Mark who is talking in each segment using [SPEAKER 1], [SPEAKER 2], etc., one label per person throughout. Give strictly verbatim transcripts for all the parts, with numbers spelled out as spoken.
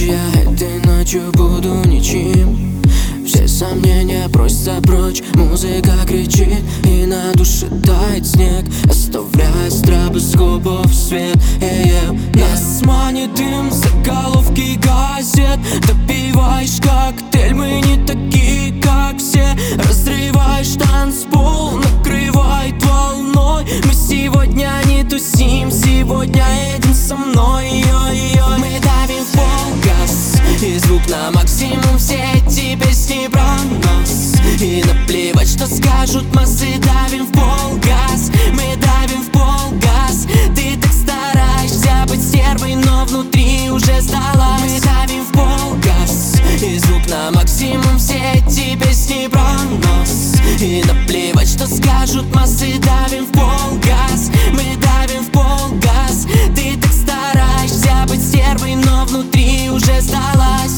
[SPEAKER 1] Я этой ночью буду ничем. Все сомнения просятся прочь. Музыка кричит, и на душе тает снег, оставляя стробоскопов свет. Э-э. Нас манит дым, заголовки газет. Допиваешь коктейль, мы не такие, как все. Разрываешь танцпол, накрывает волной. Мы сегодня не тусим, сегодня едем со мной. Ой-ой. Мы давим в пол газ, и звук на максимум. Все эти песни про нас, и наплевать, что скажут массы. Давим в пол газ, мы давим в пол газ. Ты так стараешься быть стервой, но внутри уже сдалась. Мы давим в пол газ, и звук на максимум. Все эти песни про нас, и наплевать, что скажут массы. Давим в пол газ, мы давим в пол газ. Ты так стараешься быть стервой, но внутри уже сдалась.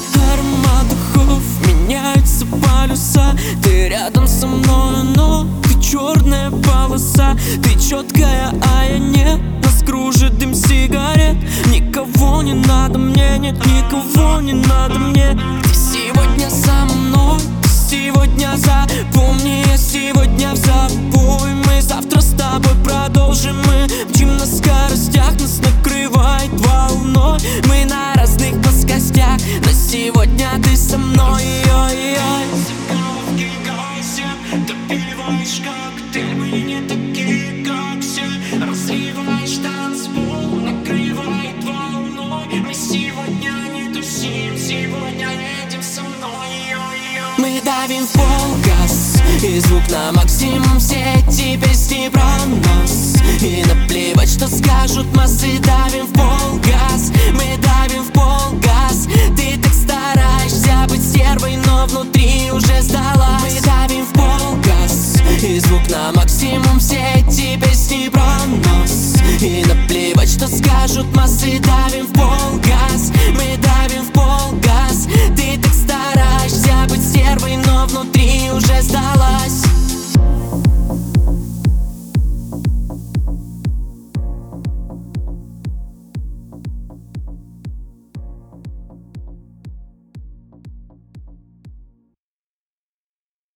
[SPEAKER 1] Аромат духов меняется полюса. Ты рядом со мной, но ты черная полоса. Ты четкая, а я нет. Нас кружит дым сигарет. Никого не надо мне, нет, никого не надо мне. Ты сегодня со мной, ты сегодня запомни. Я сегодня в запой. Мы завтра с тобой продолжим. Мы мчим на скоростях, нас накрывает волной. Мы на разных плоскостях, но сегодня ты со мной. Ой-ой. Заголовки газет, допиваешь коктейль, мы не такие, как все. Разрываешь танцпол, накрывает волной. Мы сегодня не тусим, сегодня едем со мной. Ой-ой. Мы давим в пол газ, и звук на максимум. Все эти песни про нас, и наплевать, что скажут массы. Давим в пол газ, мы давим в пол газ. Ты так стараешься быть стервой, но внутри уже сдалась. Мы давим в пол газ, и звук на максимум. Все эти песни про нас, и наплевать, что скажут массы. Давим в пол газ, мы давим в пол газ. Ты так стараешься быть стервой, но внутри уже сдалась.